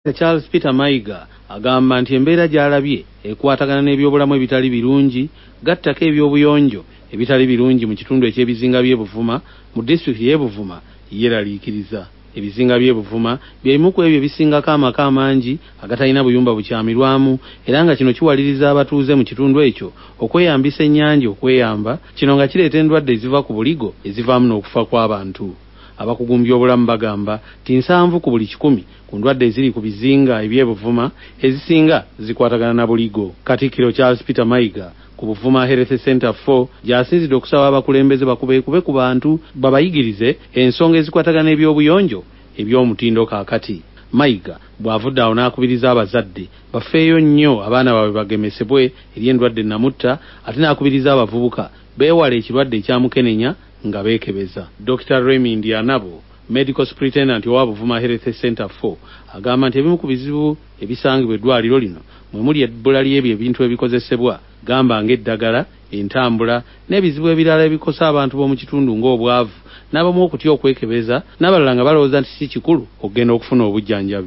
Charles Peter Mayiga agamba nti embeera gy'alabye ekwatagana n'ebyobulamu ebitali birungi gattako ebyobuyonjo ebitali birungi mu kitundu eky'ebizinga by'e Buvuma mu disitulikiti y'e Buvuma yeeraliikiriza. Ebizinga by'e Buvuma by'ebimu ku ebyo bisingako amaka amangi agatalina buyumba bukyamirwamu era nga kino kiwaliriza abatuuze mu kitundu ekyo okweyambisa ennyanja okweyamba, kino nga kireeta endwadde eziva ku buligo ezivaamu n'okufa kw'abantu. Abakugu mu byobulamu bagamba nti 7 ku buli 100 ku ndwadde eziri ku bizinga eby'e Buvuma ezisinga zikwatagana na buligo. Katikkiro Charles Peter Mayiga ku Buvuma Health Center 4 gy'asinzidde okusaba abakulembeze bakubeekube ku bantu babayigirize ensonga ezikwatagana n'ebyobuyonjo eby'omutindo kaakati. Mayiga bw'avudde awo n'akubiriza abazadde bafeeyo nnyo abaana baabwe bagemesebwe eri endwadde namutta, ate n'akubiriza abavubuka beewale ekirwadde ekyamukenenya nga beekebeza. Dr. Raymond Anabo, Medical Superintendent owa Buvuma Health Center 4, agamba nti ebimu ku bizibu ebisangibwa eddwaliro lino mwe muli ebbula ly'ebyo ebintu ebikozesebwa, gamba ng'eddagala, entambula n'ebizibu ebirala ebikosa abantu b'omu kitundu ng'obwavu, n'abamu okutya okwekebeza, n'abalala nga balowooza nti si kikulu okugenda okufuna obujjanjabi.